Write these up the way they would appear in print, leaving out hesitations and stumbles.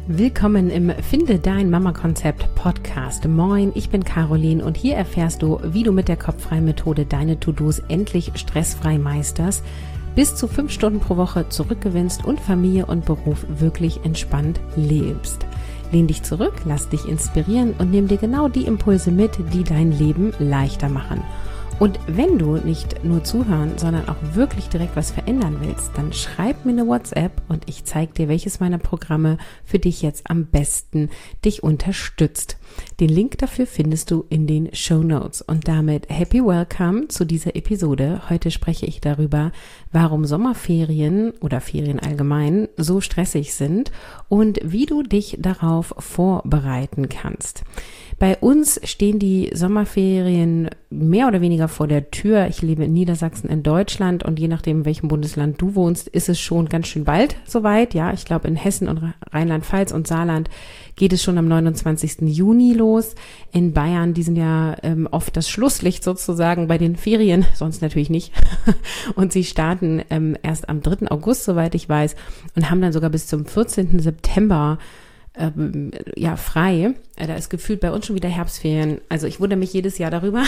Willkommen im Finde dein Mama-Konzept Podcast. Moin, ich bin Caroline und hier erfährst du, wie du mit der Kopffrei-Methode deine To-Dos endlich stressfrei meisterst, bis zu 5 Stunden pro Woche zurückgewinnst und Familie und Beruf wirklich entspannt lebst. Lehn dich zurück, lass dich inspirieren und nimm dir genau die Impulse mit, die dein Leben leichter machen. Und wenn du nicht nur zuhören, sondern auch wirklich direkt was verändern willst, dann schreib mir eine WhatsApp und ich zeige dir, welches meiner Programme für dich jetzt am besten dich unterstützt. Den Link dafür findest du in den Shownotes. Und damit happy welcome zu dieser Episode. Heute spreche ich darüber, warum Sommerferien oder Ferien allgemein so stressig sind und wie du dich darauf vorbereiten kannst. Bei uns stehen die Sommerferien mehr oder weniger vor der Tür. Ich lebe in Niedersachsen in Deutschland und je nachdem, in welchem Bundesland du wohnst, ist es schon ganz schön bald soweit. Ja, ich glaube in Hessen und Rheinland-Pfalz und Saarland geht es schon am 29. Juni los. In Bayern, die sind ja oft das Schlusslicht sozusagen bei den Ferien, sonst natürlich nicht. Und sie starten erst am 3. August, soweit ich weiß, und haben dann sogar bis zum 14. September frei. Da ist gefühlt bei uns schon wieder Herbstferien. Also ich wundere mich jedes Jahr darüber,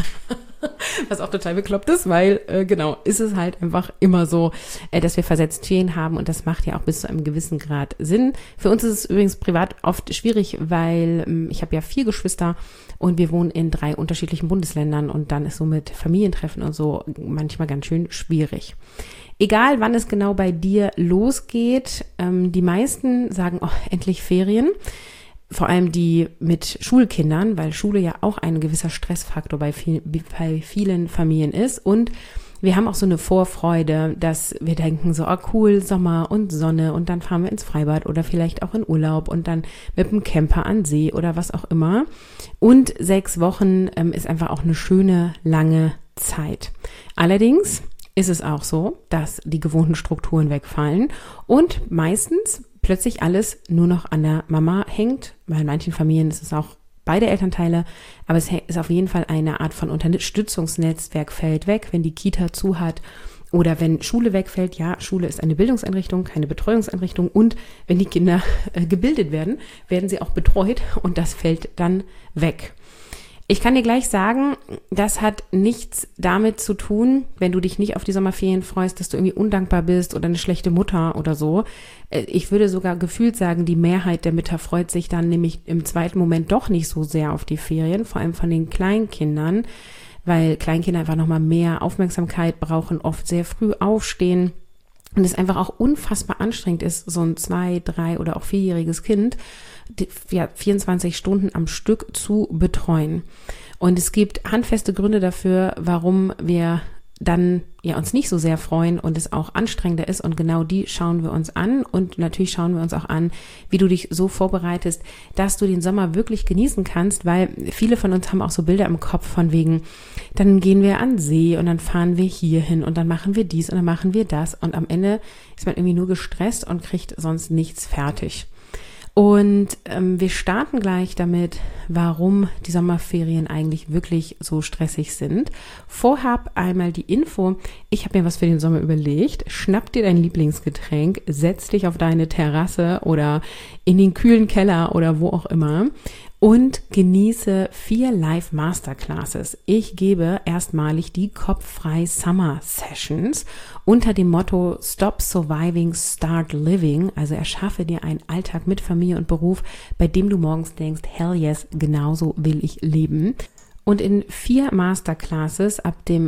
was auch total bekloppt ist, weil ist es halt einfach immer so, dass wir versetzt Ferien haben und das macht ja auch bis zu einem gewissen Grad Sinn. Für uns ist es übrigens privat oft schwierig, weil ich habe ja 4 Geschwister und wir wohnen in 3 unterschiedlichen Bundesländern und dann ist so mit Familientreffen und so manchmal ganz schön schwierig. Egal, wann es genau bei dir losgeht, die meisten sagen, oh, endlich Ferien. Vor allem die mit Schulkindern, weil Schule ja auch ein gewisser Stressfaktor bei vielen Familien ist. Und wir haben auch so eine Vorfreude, dass wir denken so, oh cool, Sommer und Sonne und dann fahren wir ins Freibad oder vielleicht auch in Urlaub und dann mit dem Camper an See oder was auch immer. Und 6 Wochen ist einfach auch eine schöne, lange Zeit. Allerdings ist es auch so, dass die gewohnten Strukturen wegfallen und meistens plötzlich alles nur noch an der Mama hängt, weil in manchen Familien ist es auch beide Elternteile, aber es ist auf jeden Fall eine Art von Unterstützungsnetzwerk fällt weg, wenn die Kita zu hat oder wenn Schule wegfällt. Ja, Schule ist eine Bildungseinrichtung, keine Betreuungseinrichtung und wenn die Kinder gebildet werden, werden sie auch betreut und das fällt dann weg. Ich kann dir gleich sagen, das hat nichts damit zu tun, wenn du dich nicht auf die Sommerferien freust, dass du irgendwie undankbar bist oder eine schlechte Mutter oder so. Ich würde sogar gefühlt sagen, die Mehrheit der Mütter freut sich dann nämlich im zweiten Moment doch nicht so sehr auf die Ferien, vor allem von den Kleinkindern, weil Kleinkinder einfach nochmal mehr Aufmerksamkeit brauchen, oft sehr früh aufstehen. Und es einfach auch unfassbar anstrengend ist, so ein 2-, 3- oder auch 4-jähriges Kind 24 Stunden am Stück zu betreuen. Und es gibt handfeste Gründe dafür, warum wir dann uns nicht so sehr freuen und es auch anstrengender ist. Und genau die schauen wir uns an. Und natürlich schauen wir uns auch an, wie du dich so vorbereitest, dass du den Sommer wirklich genießen kannst, weil viele von uns haben auch so Bilder im Kopf von wegen, dann gehen wir an See und dann fahren wir hier hin und dann machen wir dies und dann machen wir das. Und am Ende ist man irgendwie nur gestresst und kriegt sonst nichts fertig. Und wir starten gleich damit, warum die Sommerferien eigentlich wirklich so stressig sind. Vorab einmal die Info, ich habe mir was für den Sommer überlegt. Schnapp dir dein Lieblingsgetränk, setz dich auf deine Terrasse oder in den kühlen Keller oder wo auch immer und genieße 4 Live-Masterclasses. Ich gebe erstmalig die Kopffrei Summer Sessions unter dem Motto Stop Surviving, Start Living. Also erschaffe dir einen Alltag mit Familie und Beruf, bei dem du morgens denkst, hell yes, genauso will ich leben. Und in 4 Masterclasses ab dem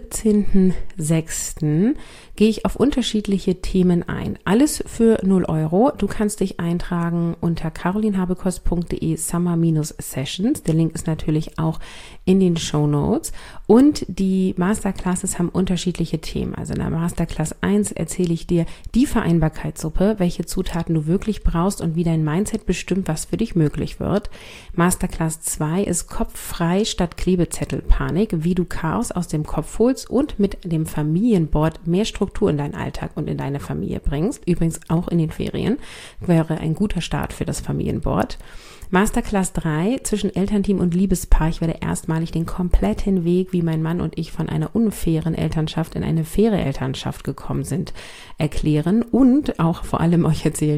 17.06. gehe ich auf unterschiedliche Themen ein. Alles für 0 Euro. Du kannst dich eintragen unter carolinhabekost.de Summer-Sessions. Der Link ist natürlich auch in den Shownotes. Und die Masterclasses haben unterschiedliche Themen. Also in der Masterclass 1 erzähle ich dir die Vereinbarkeitssuppe, welche Zutaten du wirklich brauchst und wie dein Mindset bestimmt, was für dich möglich wird. Masterclass 2 ist kopffrei statt Klebezettelpanik, wie du Chaos aus dem Kopf holst und mit dem Familienboard mehr Struktur in deinen Alltag und in deine Familie bringst. Übrigens auch in den Ferien wäre ein guter Start für das Familienboard. Masterclass 3 zwischen Elternteam und Liebespaar. Ich werde erstmalig den kompletten Weg, wie mein Mann und ich von einer unfairen Elternschaft in eine faire Elternschaft gekommen sind, erklären und auch vor allem euch erzählen,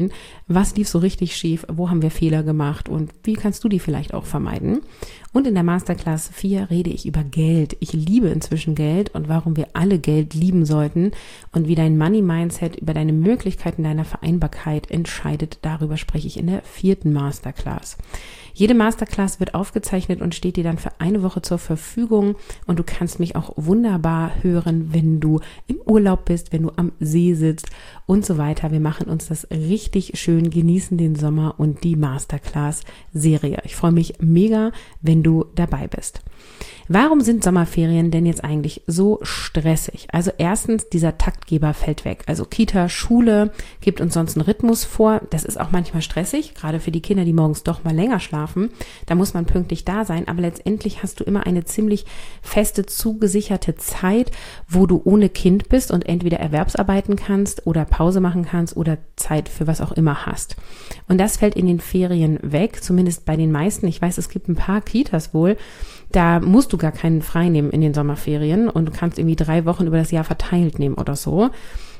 was lief so richtig schief, wo haben wir Fehler gemacht und wie kannst du die vielleicht auch vermeiden. Und in der Masterclass 4 rede ich über Geld. Ich liebe inzwischen Geld und warum wir alle Geld lieben sollten und wie dein Money-Mindset über deine Möglichkeiten deiner Vereinbarkeit entscheidet. Darüber spreche ich in der 4. Masterclass. Jede Masterclass wird aufgezeichnet und steht dir dann für eine Woche zur Verfügung und du kannst mich auch wunderbar hören, wenn du im Urlaub bist, wenn du am See sitzt und so weiter. Wir machen uns das richtig schön, genießen den Sommer und die Masterclass-Serie. Ich freue mich mega, wenn du dabei bist. Warum sind Sommerferien denn jetzt eigentlich so stressig? Also erstens, dieser Taktgeber fällt weg. Also Kita, Schule gibt uns sonst einen Rhythmus vor. Das ist auch manchmal stressig, gerade für die Kinder, die morgens doch mal länger schlafen. Da muss man pünktlich da sein. Aber letztendlich hast du immer eine ziemlich feste, zugesicherte Zeit, wo du ohne Kind bist und entweder Erwerbsarbeiten kannst oder Pause machen kannst oder Zeit für was auch immer hast. Und das fällt in den Ferien weg, zumindest bei den meisten. Ich weiß, es gibt ein paar Kitas wohl, da musst du gar keinen frei nehmen in den Sommerferien und du kannst irgendwie 3 Wochen über das Jahr verteilt nehmen oder so.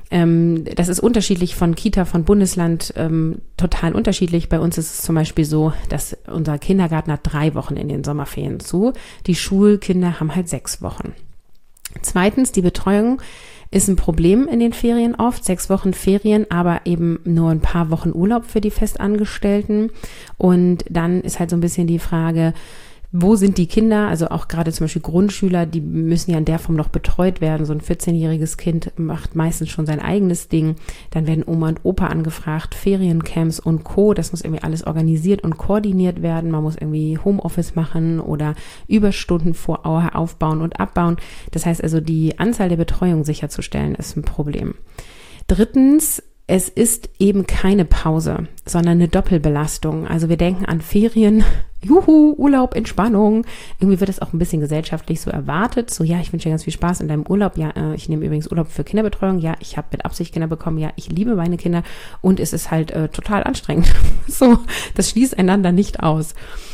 Das ist unterschiedlich von Kita, von Bundesland, total unterschiedlich. Bei uns ist es zum Beispiel so, dass unser Kindergarten hat 3 Wochen in den Sommerferien zu. Die Schulkinder haben halt 6 Wochen. Zweitens, die Betreuung ist ein Problem in den Ferien oft. 6 Wochen Ferien, aber eben nur ein paar Wochen Urlaub für die Festangestellten. Und dann ist halt so ein bisschen die Frage, wo sind die Kinder, also auch gerade zum Beispiel Grundschüler, die müssen ja in der Form noch betreut werden. So ein 14-jähriges Kind macht meistens schon sein eigenes Ding. Dann werden Oma und Opa angefragt, Feriencamps und Co. Das muss irgendwie alles organisiert und koordiniert werden. Man muss irgendwie Homeoffice machen oder Überstunden vorher aufbauen und abbauen. Das heißt also, die Anzahl der Betreuung sicherzustellen, ist ein Problem. Drittens, es ist eben keine Pause, sondern eine Doppelbelastung. Also wir denken an Ferien, juhu, Urlaub, Entspannung. Irgendwie wird es auch ein bisschen gesellschaftlich so erwartet. So, ja, ich wünsche dir ganz viel Spaß in deinem Urlaub. Ja, ich nehme übrigens Urlaub für Kinderbetreuung. Ja, ich habe mit Absicht Kinder bekommen. Ja, ich liebe meine Kinder. Und es ist halt total anstrengend. So, das schließt einander nicht aus.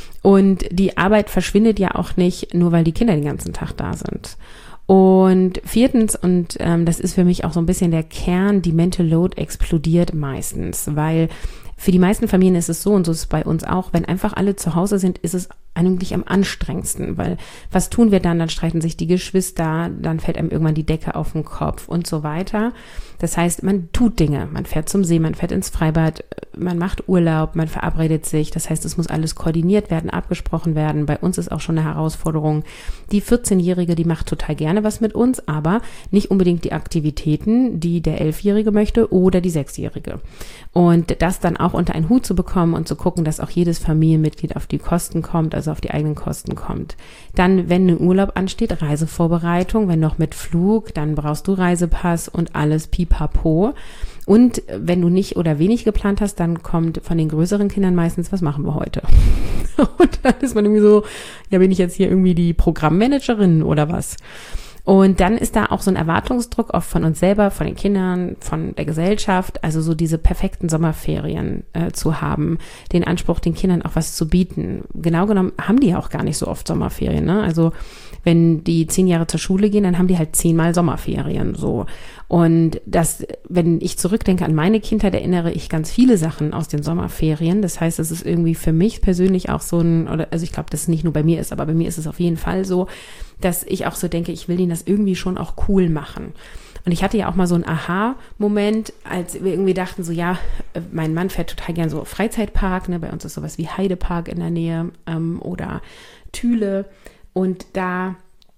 Und die Arbeit verschwindet ja auch nicht, nur weil die Kinder den ganzen Tag da sind. Und viertens, und das ist für mich auch so ein bisschen der Kern, die Mental Load explodiert meistens, weil für die meisten Familien ist es so, und so ist es bei uns auch, wenn einfach alle zu Hause sind, ist es eigentlich am anstrengendsten, weil was tun wir dann? Dann streiten sich die Geschwister, dann fällt einem irgendwann die Decke auf den Kopf und so weiter. Das heißt, man tut Dinge, man fährt zum See, man fährt ins Freibad, man macht Urlaub, man verabredet sich. Das heißt, es muss alles koordiniert werden, abgesprochen werden. Bei uns ist auch schon eine Herausforderung. Die 14-Jährige, die macht total gerne was mit uns, aber nicht unbedingt die Aktivitäten, die der 11-Jährige möchte oder die 6-Jährige. Und das dann auch unter einen Hut zu bekommen und zu gucken, dass auch jedes Familienmitglied auf die Kosten kommt, also auf die eigenen Kosten kommt. Dann, wenn ein Urlaub ansteht, Reisevorbereitung, wenn noch mit Flug, dann brauchst du Reisepass und alles pipapo. Und wenn du nicht oder wenig geplant hast, dann kommt von den größeren Kindern meistens, was machen wir heute? Und dann ist man irgendwie so, ja, bin ich jetzt hier irgendwie die Programmmanagerin oder was? Und dann ist da auch so ein Erwartungsdruck oft von uns selber, von den Kindern, von der Gesellschaft, also so diese perfekten Sommerferien zu haben, den Anspruch, den Kindern auch was zu bieten. Genau genommen haben die ja auch gar nicht so oft Sommerferien, ne? Also wenn die 10 Jahre zur Schule gehen, dann haben die halt 10-mal Sommerferien, so. Und das, wenn ich zurückdenke an meine Kindheit, erinnere ich ganz viele Sachen aus den Sommerferien. Das heißt, es ist irgendwie für mich persönlich auch so ein, oder, also ich glaube, dass es nicht nur bei mir ist, aber bei mir ist es auf jeden Fall so, dass ich auch so denke, ich will denen das irgendwie schon auch cool machen. Und ich hatte ja auch mal so einen Aha-Moment, als wir irgendwie dachten so, ja, mein Mann fährt total gern so Freizeitpark, ne, bei uns ist sowas wie Heidepark in der Nähe oder Thüle. Und da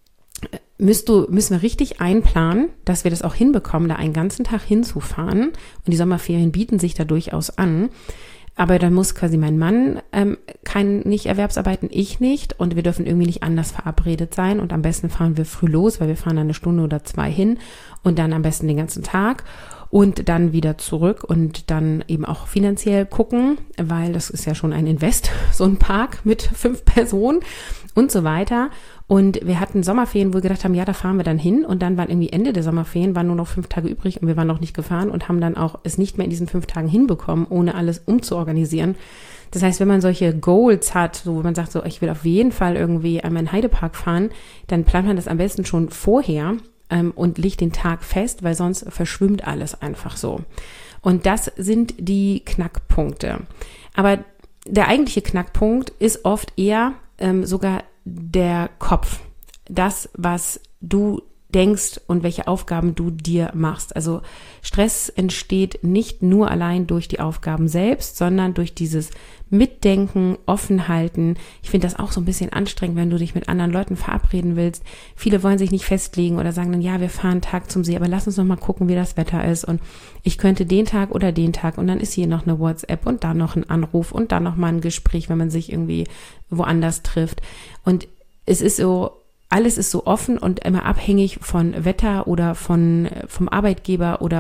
müssen wir richtig einplanen, dass wir das auch hinbekommen, da einen ganzen Tag hinzufahren. Und die Sommerferien bieten sich da durchaus an. Aber dann muss quasi mein Mann nicht Erwerbsarbeiten, ich nicht. Und wir dürfen irgendwie nicht anders verabredet sein. Und am besten fahren wir früh los, weil wir fahren dann 1 Stunde oder 2 hin. Und dann am besten den ganzen Tag. Und dann wieder zurück und dann eben auch finanziell gucken, weil das ist ja schon ein Invest, so ein Park mit 5 Personen und so weiter. Und wir hatten Sommerferien, wo wir gedacht haben, ja, da fahren wir dann hin. Und dann waren irgendwie Ende der Sommerferien, waren nur noch 5 Tage übrig und wir waren noch nicht gefahren und haben dann auch es nicht mehr in diesen 5 Tagen hinbekommen, ohne alles umzuorganisieren. Das heißt, wenn man solche Goals hat, so wo man sagt, so ich will auf jeden Fall irgendwie einmal in den Heidepark fahren, dann plant man das am besten schon vorher und legt den Tag fest, weil sonst verschwimmt alles einfach so. Und das sind die Knackpunkte. Aber der eigentliche Knackpunkt ist oft eher sogar der Kopf. Das, was du denkst und welche Aufgaben du dir machst. Also Stress entsteht nicht nur allein durch die Aufgaben selbst, sondern durch dieses Mitdenken, Offenhalten. Ich finde das auch so ein bisschen anstrengend, wenn du dich mit anderen Leuten verabreden willst. Viele wollen sich nicht festlegen oder sagen dann, ja, wir fahren einen Tag zum See, aber lass uns noch mal gucken, wie das Wetter ist und ich könnte den Tag oder den Tag und dann ist hier noch eine WhatsApp und da noch ein Anruf und dann noch mal ein Gespräch, wenn man sich irgendwie woanders trifft. Und es ist so, alles ist so offen und immer abhängig von Wetter oder vom Arbeitgeber oder.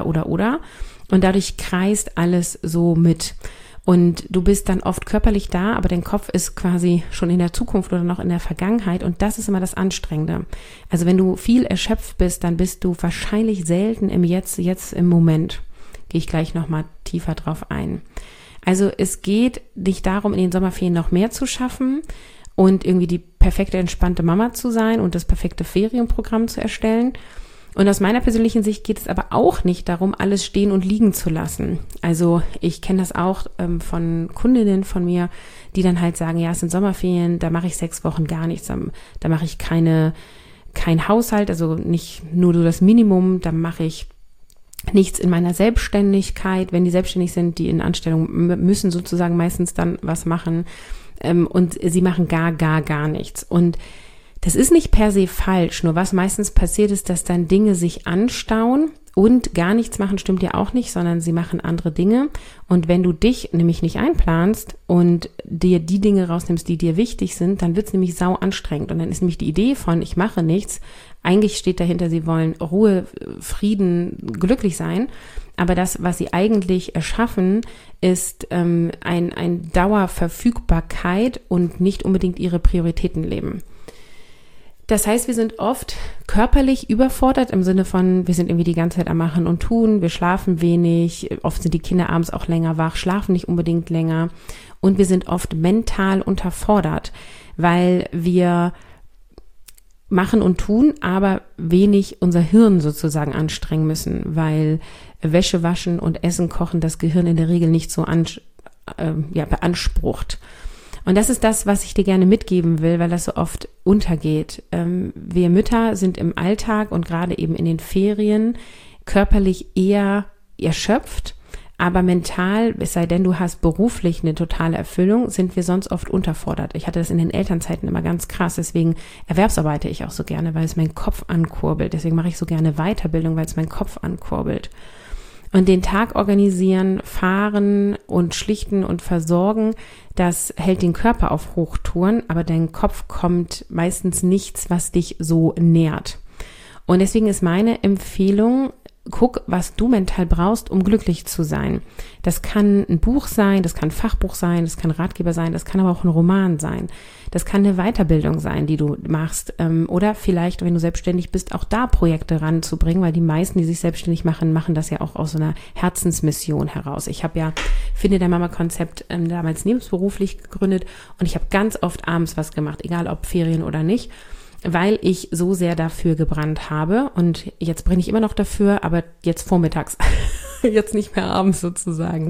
Und dadurch kreist alles so mit. Und du bist dann oft körperlich da, aber dein Kopf ist quasi schon in der Zukunft oder noch in der Vergangenheit. Und das ist immer das Anstrengende. Also wenn du viel erschöpft bist, dann bist du wahrscheinlich selten im Jetzt im Moment. Gehe ich gleich nochmal tiefer drauf ein. Also es geht nicht darum, in den Sommerferien noch mehr zu schaffen und irgendwie die perfekte, entspannte Mama zu sein und das perfekte Ferienprogramm zu erstellen. Und aus meiner persönlichen Sicht geht es aber auch nicht darum, alles stehen und liegen zu lassen. Also ich kenne das auch von Kundinnen von mir, die dann halt sagen, ja, es sind Sommerferien, da mache ich 6 Wochen gar nichts, da mache ich kein Haushalt, also nicht nur so das Minimum, da mache ich nichts in meiner Selbstständigkeit. Wenn die selbstständig sind, die in Anstellung müssen sozusagen meistens dann was machen. Und sie machen gar nichts. Und das ist nicht per se falsch, nur was meistens passiert ist, dass dann Dinge sich anstauen und gar nichts machen stimmt ja auch nicht, sondern sie machen andere Dinge. Und wenn du dich nämlich nicht einplanst und dir die Dinge rausnimmst, die dir wichtig sind, dann wird es nämlich sau anstrengend. Und dann ist nämlich die Idee von, ich mache nichts, eigentlich steht dahinter, sie wollen Ruhe, Frieden, glücklich sein. Aber das, was sie eigentlich erschaffen, ist ein Dauerverfügbarkeit und nicht unbedingt ihre Prioritäten leben. Das heißt, wir sind oft körperlich überfordert im Sinne von, wir sind irgendwie die ganze Zeit am Machen und Tun, wir schlafen wenig, oft sind die Kinder abends auch länger wach, schlafen nicht unbedingt länger und wir sind oft mental unterfordert, weil wir machen und tun, aber wenig unser Hirn sozusagen anstrengen müssen, weil Wäsche waschen und Essen kochen das Gehirn in der Regel nicht so beansprucht. Und das ist das, was ich dir gerne mitgeben will, weil das so oft untergeht. Wir Mütter sind im Alltag und gerade eben in den Ferien körperlich eher erschöpft, aber mental, es sei denn, du hast beruflich eine totale Erfüllung, sind wir sonst oft unterfordert. Ich hatte das in den Elternzeiten immer ganz krass, deswegen erwerbsarbeite ich auch so gerne, weil es meinen Kopf ankurbelt. Deswegen mache ich so gerne Weiterbildung, weil es meinen Kopf ankurbelt. Und den Tag organisieren, fahren und schlichten und versorgen, das hält den Körper auf Hochtouren, aber dein Kopf kommt meistens nichts, was dich so nährt. Und deswegen ist meine Empfehlung, guck, was du mental brauchst, um glücklich zu sein. Das kann ein Buch sein, das kann ein Fachbuch sein, das kann ein Ratgeber sein, das kann aber auch ein Roman sein. Das kann eine Weiterbildung sein, die du machst. Oder vielleicht, wenn du selbstständig bist, auch da Projekte ranzubringen, weil die meisten, die sich selbstständig machen, machen das ja auch aus so einer Herzensmission heraus. Ich habe ja Finde dein Mama-Konzept damals nebenberuflich gegründet und ich habe ganz oft abends was gemacht, egal ob Ferien oder nicht, weil ich so sehr dafür gebrannt habe und jetzt brenne ich immer noch dafür, aber jetzt vormittags, jetzt nicht mehr abends sozusagen.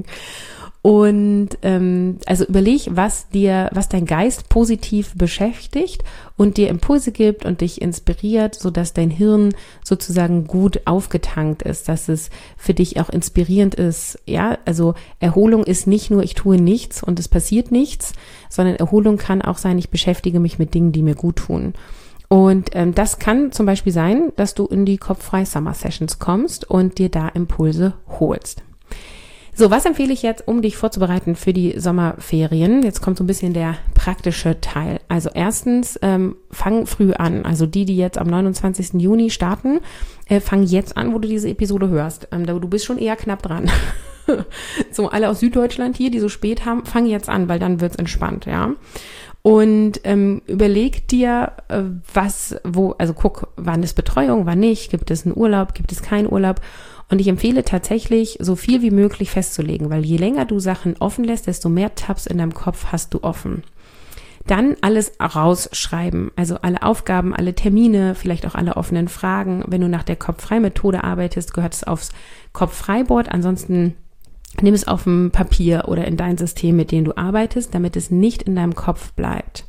Und also überleg, was dein Geist positiv beschäftigt und dir Impulse gibt und dich inspiriert, sodass dein Hirn sozusagen gut aufgetankt ist, dass es für dich auch inspirierend ist. Ja, also Erholung ist nicht nur, ich tue nichts und es passiert nichts, sondern Erholung kann auch sein, ich beschäftige mich mit Dingen, die mir gut tun. Und das kann zum Beispiel sein, dass du in die Kopffrei Summer Sessions kommst und dir da Impulse holst. So, was empfehle ich jetzt, um dich vorzubereiten für die Sommerferien? Jetzt kommt so ein bisschen der praktische Teil. Also erstens, fang früh an. Also die jetzt am 29. Juni starten, fang jetzt an, wo du diese Episode hörst. Du bist schon eher knapp dran. So, alle aus Süddeutschland hier, die so spät haben, fang jetzt an, weil dann wird's entspannt, ja. Und überleg dir, also guck, wann ist Betreuung, wann nicht, gibt es einen Urlaub, gibt es keinen Urlaub. Und ich empfehle tatsächlich, so viel wie möglich festzulegen, weil je länger du Sachen offen lässt, desto mehr Tabs in deinem Kopf hast du offen. Dann alles rausschreiben, also alle Aufgaben, alle Termine, vielleicht auch alle offenen Fragen. Wenn du nach der Kopffrei-Methode arbeitest, gehört es aufs Kopffreiboard. Ansonsten Nimm es auf dem Papier oder in dein System, mit dem du arbeitest, damit es nicht in deinem Kopf bleibt.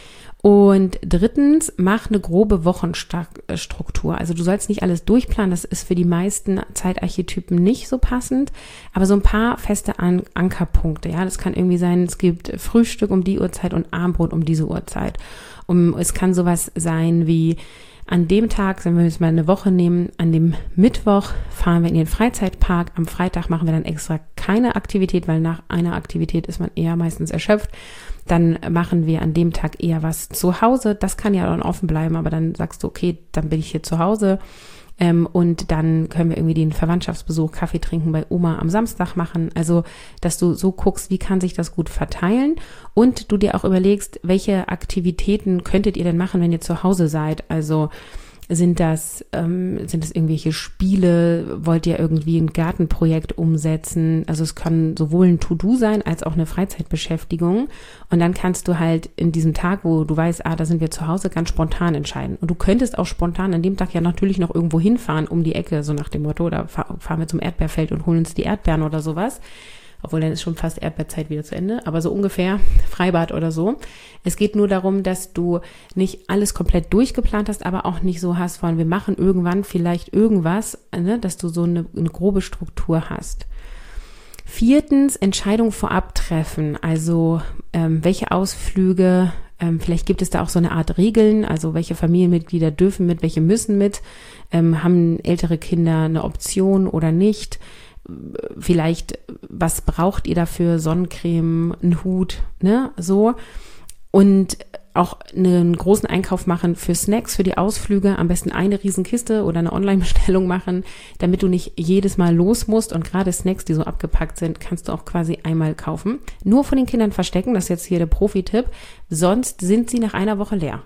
Und drittens, mach eine grobe Wochenstruktur. Also du sollst nicht alles durchplanen, das ist für die meisten Zeitarchetypen nicht so passend, aber so ein paar feste Ankerpunkte. Ja, das kann irgendwie sein, es gibt Frühstück um die Uhrzeit und Abendbrot um diese Uhrzeit. Es kann sowas sein wie, an dem Tag, wenn wir jetzt mal eine Woche nehmen, an dem Mittwoch fahren wir in den Freizeitpark. Am Freitag machen wir dann extra keine Aktivität, weil nach einer Aktivität ist man eher meistens erschöpft. Dann machen wir an dem Tag eher was zu Hause. Das kann ja dann offen bleiben, aber dann sagst du, okay, dann bin ich hier zu Hause. Und dann können wir irgendwie den Verwandtschaftsbesuch, Kaffee trinken bei Oma am Samstag machen. Also, dass du so guckst, wie kann sich das gut verteilen und du dir auch überlegst, welche Aktivitäten könntet ihr denn machen, wenn ihr zu Hause seid? Also, sind das irgendwelche Spiele? Wollt ihr irgendwie ein Gartenprojekt umsetzen? Also es kann sowohl ein To-Do sein, als auch eine Freizeitbeschäftigung. Und dann kannst du halt in diesem Tag, wo du weißt, da sind wir zu Hause, ganz spontan entscheiden. Und du könntest auch spontan an dem Tag ja natürlich noch irgendwo hinfahren, um die Ecke, so nach dem Motto, oder fahren wir zum Erdbeerfeld und holen uns die Erdbeeren oder sowas. Obwohl, dann ist schon fast Erdbeerzeit wieder zu Ende, aber so ungefähr Freibad oder so. Es geht nur darum, dass du nicht alles komplett durchgeplant hast, aber auch nicht so hast von, wir machen irgendwann vielleicht irgendwas, ne, dass du so eine grobe Struktur hast. Viertens, Entscheidung vorab treffen, also welche Ausflüge, vielleicht gibt es da auch so eine Art Regeln, also welche Familienmitglieder dürfen mit, welche müssen mit, haben ältere Kinder eine Option oder nicht. Vielleicht, was braucht ihr dafür? Sonnencreme, einen Hut, ne, so. Und auch einen großen Einkauf machen für Snacks, für die Ausflüge, am besten eine Riesenkiste oder eine Online-Bestellung machen, damit du nicht jedes Mal los musst. Und gerade Snacks, die so abgepackt sind, kannst du auch quasi einmal kaufen. Nur von den Kindern verstecken, das ist jetzt hier der Profi-Tipp, sonst sind sie nach einer Woche leer.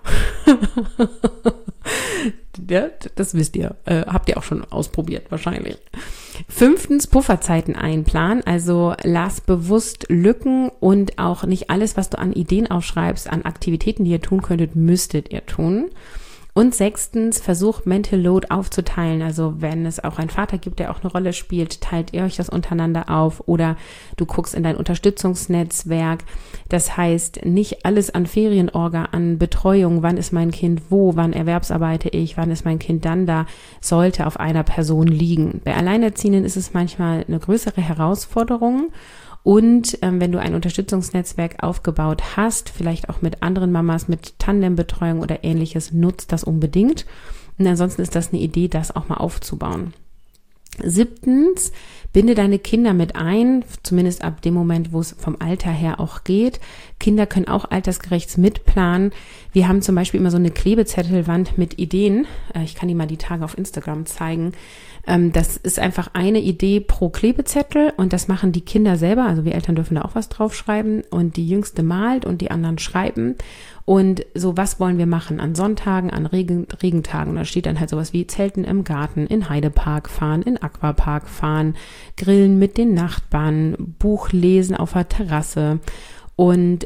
Ja, das wisst ihr, habt ihr auch schon ausprobiert wahrscheinlich. Fünftens, Pufferzeiten einplanen, also lass bewusst Lücken und auch nicht alles, was du an Ideen aufschreibst, an Aktivitäten, die ihr tun könntet, müsstet ihr tun. Und sechstens, versucht Mental Load aufzuteilen, also wenn es auch einen Vater gibt, der auch eine Rolle spielt, teilt ihr euch das untereinander auf oder du guckst in dein Unterstützungsnetzwerk. Das heißt, nicht alles an Ferienorga, an Betreuung, wann ist mein Kind wo, wann erwerbsarbeite ich, wann ist mein Kind dann da, sollte auf einer Person liegen. Bei Alleinerziehenden ist es manchmal eine größere Herausforderung. Und wenn du ein Unterstützungsnetzwerk aufgebaut hast, vielleicht auch mit anderen Mamas, mit Tandembetreuung oder ähnliches, nutzt das unbedingt. Und ansonsten ist das eine Idee, das auch mal aufzubauen. Siebtens, binde deine Kinder mit ein, zumindest ab dem Moment, wo es vom Alter her auch geht. Kinder können auch altersgerecht mitplanen. Wir haben zum Beispiel immer so eine Klebezettelwand mit Ideen. Ich kann die mal die Tage auf Instagram zeigen. Das ist einfach eine Idee pro Klebezettel und das machen die Kinder selber. Also wir Eltern dürfen da auch was draufschreiben und die Jüngste malt und die anderen schreiben. Und so, was wollen wir machen an Sonntagen, an Regentagen? Da steht dann halt sowas wie Zelten im Garten, in Heidepark fahren, in Aquapark fahren, Grillen mit den Nachbarn, Buch lesen auf der Terrasse. Und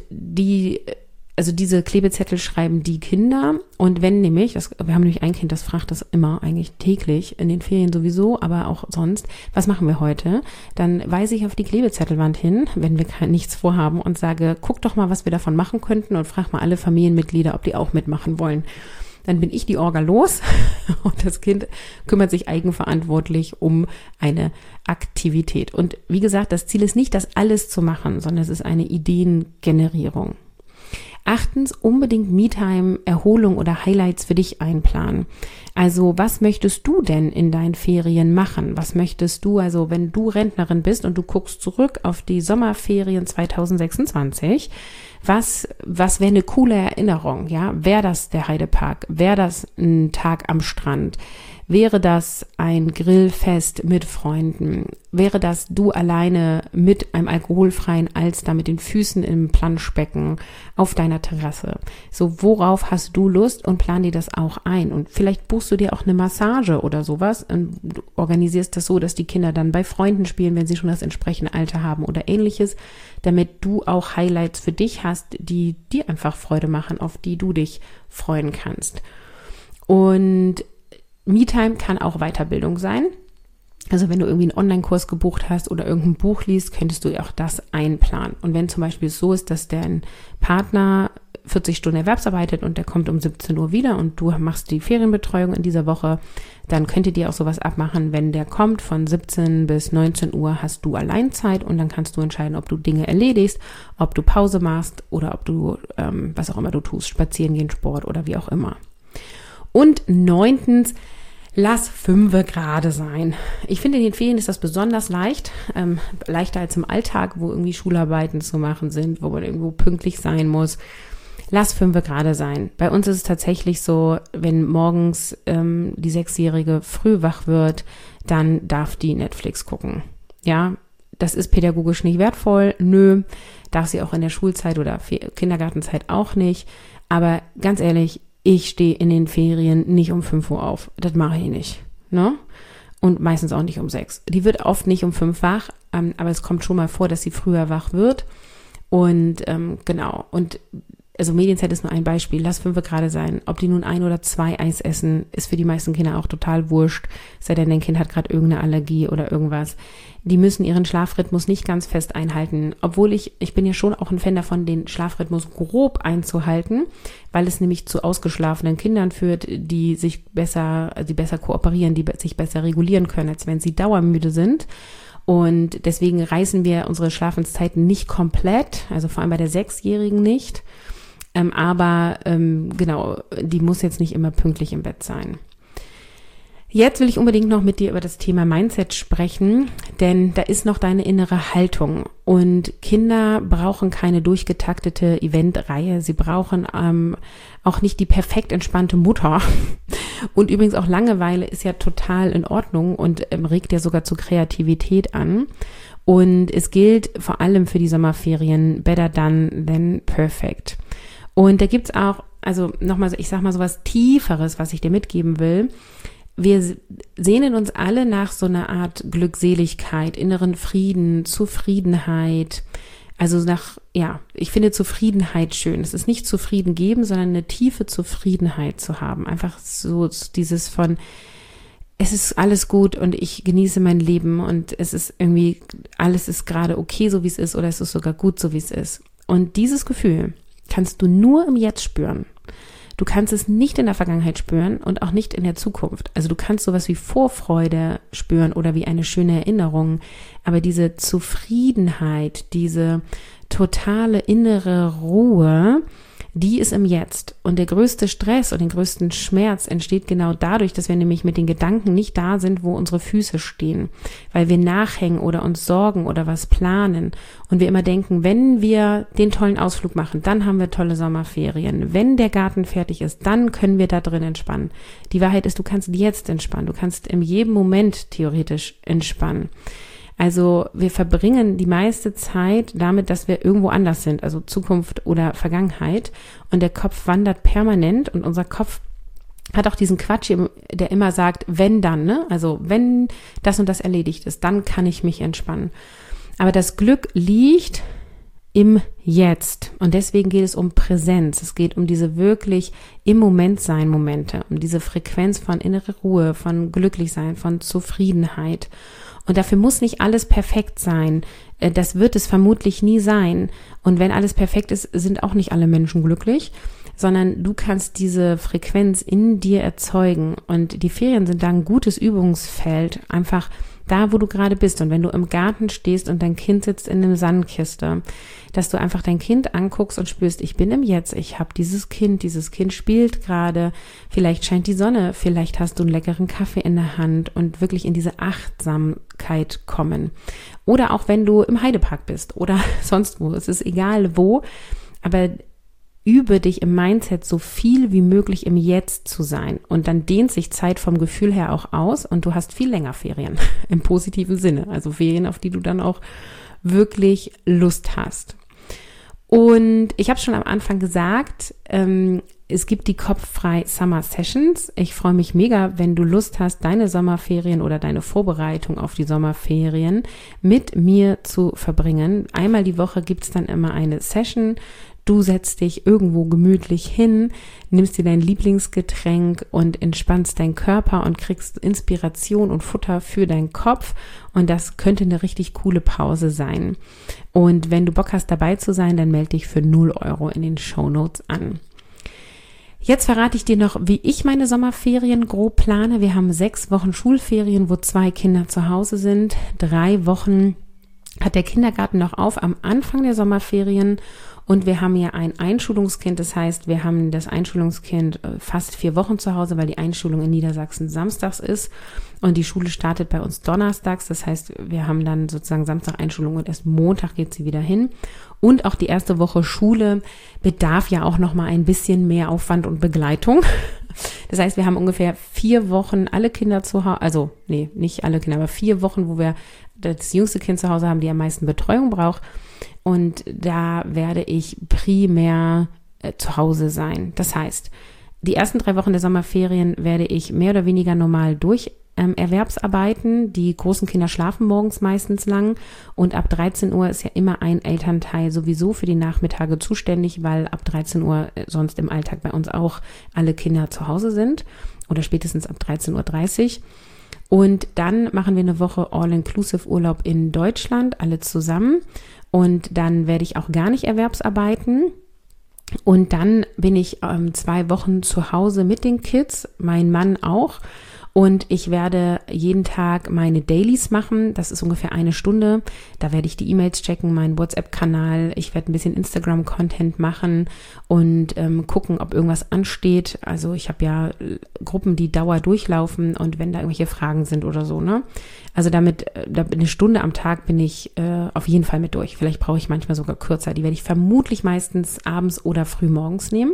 diese Klebezettel schreiben die Kinder und wenn nämlich, wir haben nämlich ein Kind, das fragt das immer eigentlich täglich, in den Ferien sowieso, aber auch sonst, was machen wir heute? Dann weise ich auf die Klebezettelwand hin, wenn wir nichts vorhaben und sage, guck doch mal, was wir davon machen könnten und frag mal alle Familienmitglieder, ob die auch mitmachen wollen. Dann bin ich die Orga los und das Kind kümmert sich eigenverantwortlich um eine Aktivität. Und wie gesagt, das Ziel ist nicht, das alles zu machen, sondern es ist eine Ideengenerierung. Achtens, unbedingt Me-Time, Erholung oder Highlights für dich einplanen. Also was möchtest du denn in deinen Ferien machen? Was möchtest du, also wenn du Rentnerin bist und du guckst zurück auf die Sommerferien 2026, was wäre eine coole Erinnerung? Ja, wäre das der Heidepark? Wäre das ein Tag am Strand? Wäre das ein Grillfest mit Freunden? Wäre das du alleine mit einem alkoholfreien Alster mit den Füßen im Planschbecken auf deiner Terrasse? So, worauf hast du Lust und plan dir das auch ein? Und vielleicht buchst du dir auch eine Massage oder sowas und du organisierst das so, dass die Kinder dann bei Freunden spielen, wenn sie schon das entsprechende Alter haben oder ähnliches, damit du auch Highlights für dich hast, die dir einfach Freude machen, auf die du dich freuen kannst. Und Me-Time kann auch Weiterbildung sein. Also wenn du irgendwie einen Online-Kurs gebucht hast oder irgendein Buch liest, könntest du auch das einplanen. Und wenn zum Beispiel es so ist, dass dein Partner 40 Stunden erwerbsarbeitet und der kommt um 17 Uhr wieder und du machst die Ferienbetreuung in dieser Woche, dann könntet ihr auch sowas abmachen, wenn der kommt von 17 bis 19 Uhr hast du Alleinzeit und dann kannst du entscheiden, ob du Dinge erledigst, ob du Pause machst oder ob du, was auch immer du tust, spazieren gehen, Sport oder wie auch immer. Und 9. Lass 5 gerade sein. Ich finde, in den Ferien ist das besonders leicht, leichter als im Alltag, wo irgendwie Schularbeiten zu machen sind, wo man irgendwo pünktlich sein muss. Lass 5 gerade sein. Bei uns ist es tatsächlich so, wenn morgens die 6-Jährige früh wach wird, dann darf die Netflix gucken. Ja, das ist pädagogisch nicht wertvoll. Nö, darf sie auch in der Schulzeit oder Kindergartenzeit auch nicht. Aber ganz ehrlich, ich stehe in den Ferien nicht um 5 Uhr auf. Das mache ich nicht. Ne? Und meistens auch nicht um 6. Die wird oft nicht um 5 wach, aber es kommt schon mal vor, dass sie früher wach wird. Und genau. Und also Medienzeit ist nur ein Beispiel. Lass 5 gerade sein. Ob die nun 1 oder 2 Eis essen, ist für die meisten Kinder auch total wurscht. Sei denn, dein Kind hat gerade irgendeine Allergie oder irgendwas. Die müssen ihren Schlafrhythmus nicht ganz fest einhalten. Obwohl ich bin ja schon auch ein Fan davon, den Schlafrhythmus grob einzuhalten, weil es nämlich zu ausgeschlafenen Kindern führt, die besser kooperieren, die sich besser regulieren können, als wenn sie dauermüde sind. Und deswegen reißen wir unsere Schlafenszeiten nicht komplett, also vor allem bei der 6-Jährigen nicht. Aber genau, die muss jetzt nicht immer pünktlich im Bett sein. Jetzt will ich unbedingt noch mit dir über das Thema Mindset sprechen, denn da ist noch deine innere Haltung. Und Kinder brauchen keine durchgetaktete Eventreihe. Sie brauchen auch nicht die perfekt entspannte Mutter. Und übrigens auch Langeweile ist ja total in Ordnung und regt ja sogar zur Kreativität an. Und es gilt vor allem für die Sommerferien, better done than perfect. Und da gibt's auch, also nochmal, ich sag mal so was Tieferes, was ich dir mitgeben will. Wir sehnen uns alle nach so einer Art Glückseligkeit, inneren Frieden, Zufriedenheit. Also ich finde Zufriedenheit schön. Es ist nicht zufrieden geben, sondern eine tiefe Zufriedenheit zu haben. Einfach so dieses von, es ist alles gut und ich genieße mein Leben und es ist irgendwie, alles ist gerade okay, so wie es ist, oder es ist sogar gut, so wie es ist. Und dieses Gefühl kannst du nur im Jetzt spüren. Du kannst es nicht in der Vergangenheit spüren und auch nicht in der Zukunft. Also du kannst sowas wie Vorfreude spüren oder wie eine schöne Erinnerung. Aber diese Zufriedenheit, diese totale innere Ruhe, die ist im Jetzt. Und der größte Stress und den größten Schmerz entsteht genau dadurch, dass wir nämlich mit den Gedanken nicht da sind, wo unsere Füße stehen. Weil wir nachhängen oder uns sorgen oder was planen. Und wir immer denken, wenn wir den tollen Ausflug machen, dann haben wir tolle Sommerferien. Wenn der Garten fertig ist, dann können wir da drin entspannen. Die Wahrheit ist, du kannst jetzt entspannen. Du kannst in jedem Moment theoretisch entspannen. Also wir verbringen die meiste Zeit damit, dass wir irgendwo anders sind, also Zukunft oder Vergangenheit. Und der Kopf wandert permanent und unser Kopf hat auch diesen Quatsch, der immer sagt, wenn dann, ne? Also wenn das und das erledigt ist, dann kann ich mich entspannen. Aber das Glück liegt im Jetzt. Und deswegen geht es um Präsenz. Es geht um diese wirklich im Moment sein Momente, um diese Frequenz von innerer Ruhe, von Glücklichsein, von Zufriedenheit. Und dafür muss nicht alles perfekt sein. Das wird es vermutlich nie sein. Und wenn alles perfekt ist, sind auch nicht alle Menschen glücklich, sondern du kannst diese Frequenz in dir erzeugen. Und die Ferien sind da ein gutes Übungsfeld, einfach da, wo du gerade bist. Und wenn du im Garten stehst und dein Kind sitzt in einer Sandkiste, dass du einfach dein Kind anguckst und spürst, ich bin im Jetzt, ich habe dieses Kind spielt gerade, vielleicht scheint die Sonne, vielleicht hast du einen leckeren Kaffee in der Hand und wirklich in diese Achtsamkeit kommen. Oder auch wenn du im Heidepark bist oder sonst wo, es ist egal wo, aber übe dich im Mindset so viel wie möglich im Jetzt zu sein. Und dann dehnt sich Zeit vom Gefühl her auch aus und du hast viel länger Ferien im positiven Sinne. Also Ferien, auf die du dann auch wirklich Lust hast. Und ich habe schon am Anfang gesagt, es gibt die Kopffrei Summer Sessions. Ich freue mich mega, wenn du Lust hast, deine Sommerferien oder deine Vorbereitung auf die Sommerferien mit mir zu verbringen. Einmal die Woche gibt's dann immer eine Session. Du setzt dich irgendwo gemütlich hin, nimmst dir dein Lieblingsgetränk und entspannst deinen Körper und kriegst Inspiration und Futter für deinen Kopf. Und das könnte eine richtig coole Pause sein. Und wenn du Bock hast, dabei zu sein, dann melde dich für 0 Euro in den Shownotes an. Jetzt verrate ich dir noch, wie ich meine Sommerferien grob plane. Wir haben 6 Wochen Schulferien, wo 2 Kinder zu Hause sind. 3 Wochen hat der Kindergarten noch auf am Anfang der Sommerferien. Und wir haben ja ein Einschulungskind, das heißt, wir haben das Einschulungskind fast 4 Wochen zu Hause, weil die Einschulung in Niedersachsen samstags ist und die Schule startet bei uns donnerstags. Das heißt, wir haben dann sozusagen Samstag Einschulung und erst Montag geht sie wieder hin. Und auch die erste Woche Schule bedarf ja auch noch mal ein bisschen mehr Aufwand und Begleitung. Das heißt, wir haben ungefähr 4 Wochen alle Kinder zu Hause, also nee, nicht alle Kinder, aber 4 Wochen, wo wir das jüngste Kind zu Hause haben, die am meisten Betreuung braucht. Und da werde ich primär zu Hause sein. Das heißt, die ersten 3 Wochen der Sommerferien werde ich mehr oder weniger normal durch Erwerbsarbeiten. Die großen Kinder schlafen morgens meistens lang und ab 13 Uhr ist ja immer ein Elternteil sowieso für die Nachmittage zuständig, weil ab 13 Uhr sonst im Alltag bei uns auch alle Kinder zu Hause sind oder spätestens ab 13:30 Uhr. Und dann machen wir eine Woche All-Inclusive-Urlaub in Deutschland, alle zusammen. Und dann werde ich auch gar nicht erwerbsarbeiten. Und dann bin ich 2 Wochen zu Hause mit den Kids, mein Mann auch. Und ich werde jeden Tag meine Dailies machen. Das ist ungefähr 1 Stunde. Da werde ich die E-Mails checken, meinen WhatsApp-Kanal. Ich werde ein bisschen Instagram-Content machen und gucken, ob irgendwas ansteht. Also ich habe ja Gruppen, die Dauer durchlaufen und wenn da irgendwelche Fragen sind oder so, ne? Also damit 1 Stunde am Tag bin ich auf jeden Fall mit durch. Vielleicht brauche ich manchmal sogar kürzer. Die werde ich vermutlich meistens abends oder früh morgens nehmen.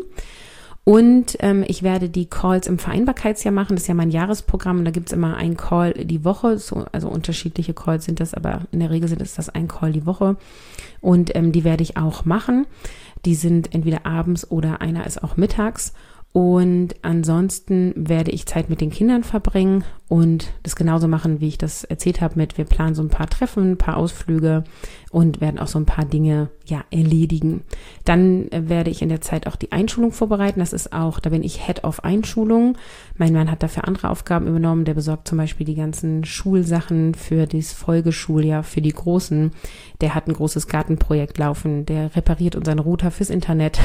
Und ich werde die Calls im Vereinbarkeitsjahr machen. Das ist ja mein Jahresprogramm. Und da gibt's immer einen Call die Woche. So, also unterschiedliche Calls sind das, aber in der Regel ist das ein Call die Woche. Und die werde ich auch machen. Die sind entweder abends oder einer ist auch mittags. Und ansonsten werde ich Zeit mit den Kindern verbringen und das genauso machen, wie ich das erzählt habe wir planen so ein paar Treffen, ein paar Ausflüge und werden auch so ein paar Dinge erledigen. Dann werde ich in der Zeit auch die Einschulung vorbereiten. Das ist auch, da bin ich Head of Einschulung. Mein Mann hat dafür andere Aufgaben übernommen. Der besorgt zum Beispiel die ganzen Schulsachen für das Folgeschuljahr, für die Großen. Der hat ein großes Gartenprojekt laufen. Der repariert unseren Router fürs Internet.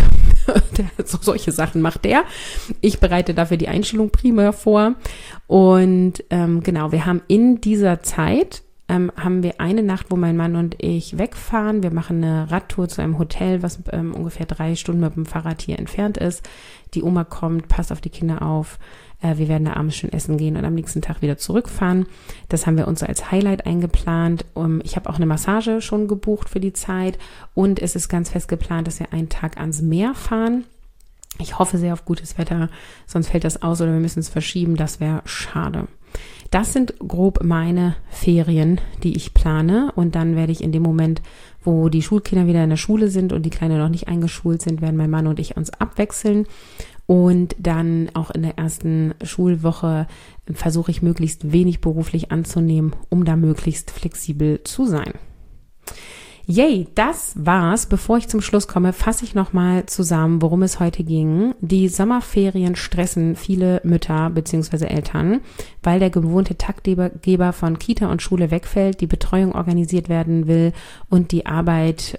Solche Sachen macht der. Ich bereite dafür die Einschulung primär vor. Und genau, wir haben in dieser Zeit haben wir eine Nacht, wo mein Mann und ich wegfahren. Wir machen eine Radtour zu einem Hotel, was ungefähr 3 Stunden mit dem Fahrrad hier entfernt ist. Die Oma kommt, passt auf die Kinder auf. Wir werden da abends schön essen gehen und am nächsten Tag wieder zurückfahren. Das haben wir uns so als Highlight eingeplant. Ich habe auch eine Massage schon gebucht für die Zeit und es ist ganz fest geplant, dass wir einen Tag ans Meer fahren. Ich hoffe sehr auf gutes Wetter, sonst fällt das aus oder wir müssen es verschieben. Das wäre schade. Das sind grob meine Ferien, die ich plane und dann werde ich in dem Moment, wo die Schulkinder wieder in der Schule sind und die Kleinen noch nicht eingeschult sind, werden mein Mann und ich uns abwechseln und dann auch in der ersten Schulwoche versuche ich möglichst wenig beruflich anzunehmen, um da möglichst flexibel zu sein. Yay, das war's. Bevor ich zum Schluss komme, fasse ich nochmal zusammen, worum es heute ging. Die Sommerferien stressen viele Mütter bzw. Eltern, weil der gewohnte Taktgeber von Kita und Schule wegfällt, die Betreuung organisiert werden will und die Arbeit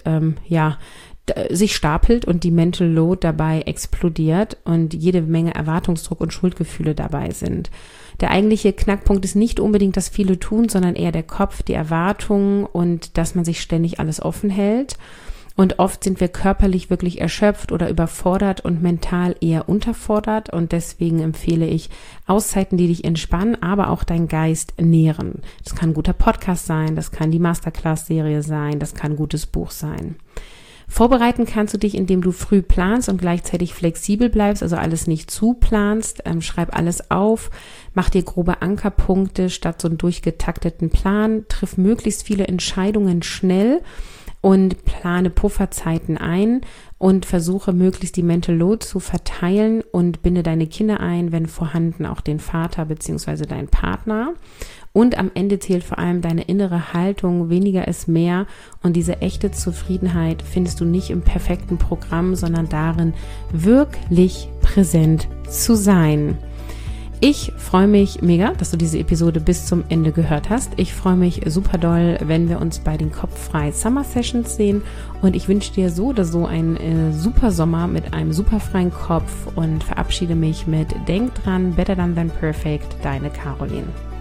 sich stapelt und die Mental Load dabei explodiert und jede Menge Erwartungsdruck und Schuldgefühle dabei sind. Der eigentliche Knackpunkt ist nicht unbedingt, dass viele tun, sondern eher der Kopf, die Erwartungen und dass man sich ständig alles offen hält. Und oft sind wir körperlich wirklich erschöpft oder überfordert und mental eher unterfordert. Und deswegen empfehle ich Auszeiten, die dich entspannen, aber auch deinen Geist nähren. Das kann ein guter Podcast sein, das kann die Masterclass-Serie sein, das kann ein gutes Buch sein. Vorbereiten kannst du dich, indem du früh planst und gleichzeitig flexibel bleibst, also alles nicht zu planst. Schreib alles auf, mach dir grobe Ankerpunkte statt so einen durchgetakteten Plan, triff möglichst viele Entscheidungen schnell und plane Pufferzeiten ein und versuche möglichst die Mental Load zu verteilen und binde deine Kinder ein, wenn vorhanden auch den Vater bzw. deinen Partner. Und am Ende zählt vor allem deine innere Haltung, weniger ist mehr, und diese echte Zufriedenheit findest du nicht im perfekten Programm, sondern darin, wirklich präsent zu sein. Ich freue mich mega, dass du diese Episode bis zum Ende gehört hast. Ich freue mich super doll, wenn wir uns bei den Kopffrei Summer Sessions sehen, und ich wünsche dir so oder so einen super Sommer mit einem super freien Kopf und verabschiede mich mit Denk dran, better than perfect, deine Caroline.